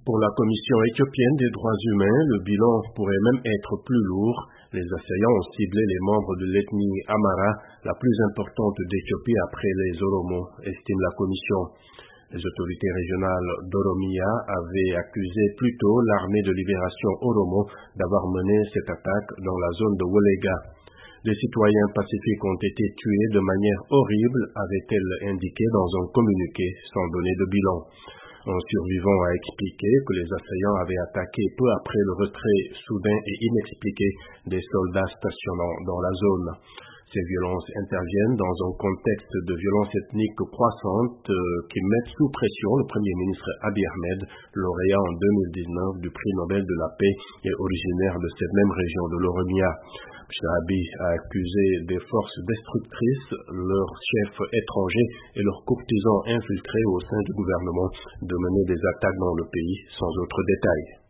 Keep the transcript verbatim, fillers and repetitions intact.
Pour la Commission éthiopienne des droits humains, le bilan pourrait même être plus lourd. Les assaillants ont ciblé les membres de l'ethnie Amhara, la plus importante d'Éthiopie après les Oromo, estime la Commission. Les autorités régionales d'Oromia avaient accusé plus tôt l'armée de libération Oromo d'avoir mené cette attaque dans la zone de Wolega. Des citoyens pacifiques ont été tués de manière horrible, avait-elle indiqué dans un communiqué sans donner de bilan. Un survivant a expliqué que les assaillants avaient attaqué peu après le retrait soudain et inexpliqué des soldats stationnant dans la zone. Ces violences interviennent dans un contexte de violence ethnique croissante euh, qui met sous pression le Premier ministre Abiy Ahmed, lauréat en deux mille dix-neuf du prix Nobel de la paix et originaire de cette même région de l'Oromia. Abiy a accusé des forces destructrices, leurs chefs étrangers et leurs courtisans infiltrés au sein du gouvernement de mener des attaques dans le pays sans autre détail.